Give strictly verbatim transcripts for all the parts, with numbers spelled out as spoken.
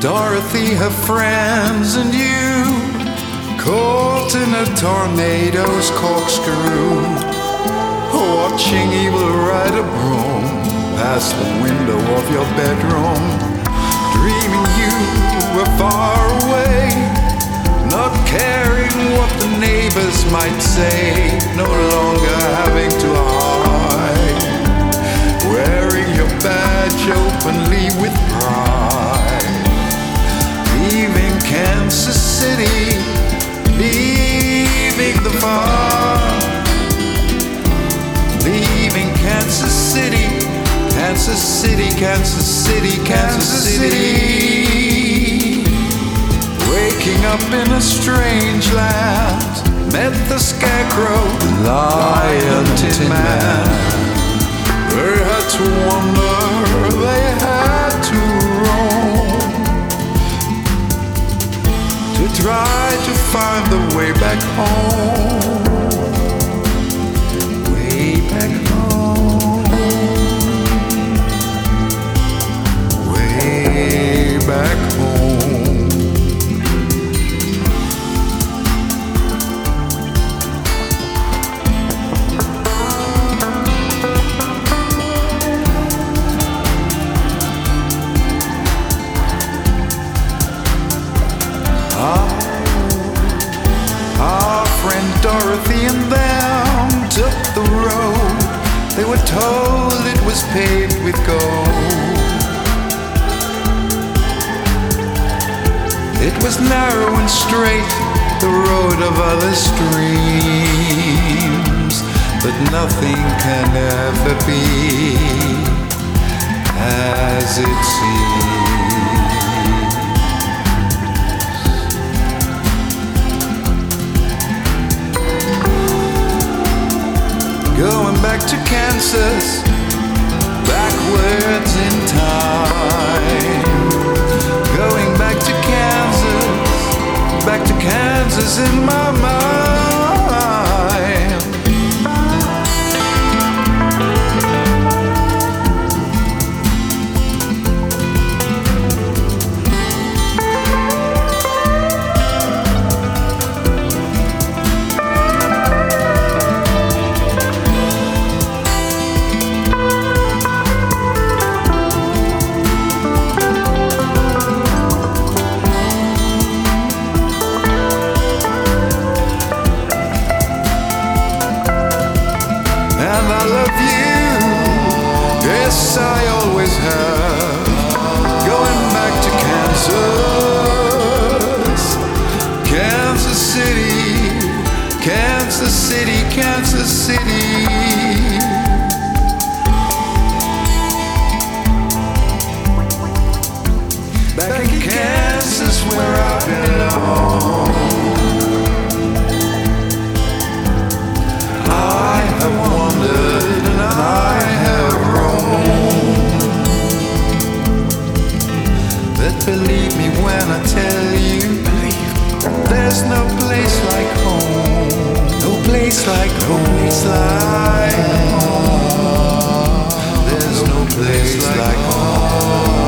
Dorothy, her friends, and you, caught in a tornado's corkscrew, watching evil ride a broom past the window of your bedroom, dreaming you were far away, not caring what the neighbors might say, no longer having to hide, wearing your badge openly with pride, leaving Kansas City, leaving the farm, leaving Kansas City, Kansas City, Kansas City, Kansas City. Waking up in a strange land, met the scarecrow, lion, tin man. They had to wander, they had to roam, to try to find the way back home. Way back home. Way back home. Dorothy and them took the road. They were told it was paved with gold. It was narrow and straight, the road of other streams, but nothing can ever be as it seems. Going back to Kansas, backwards in time. Going back to Kansas, back to Kansas in my mind. And I love you, yes I always have. Going back to Kansas, Kansas City, Kansas City, Kansas City. Back in Kansas where I belong, I have wandered and I have roamed. But believe me when I tell you, there's no place like home. No place like home. There's no place like home.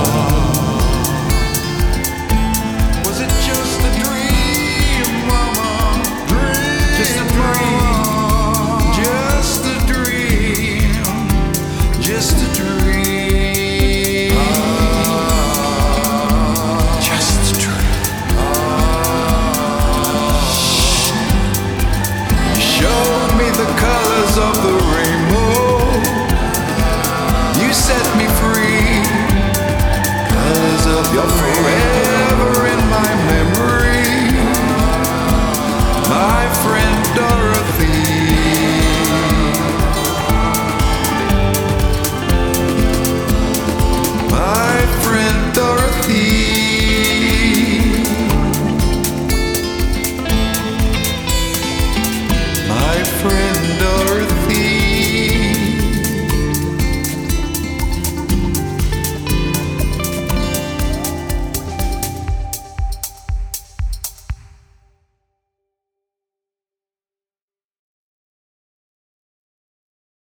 Was it just a dream, mama? Dream. Just a dream. Just a dream, just a dream, just a dream. You showed me the colors of the rainbow. You set me free. Colors of your forever in my memory, my friend Dorothy. My friend Dorothy, my friend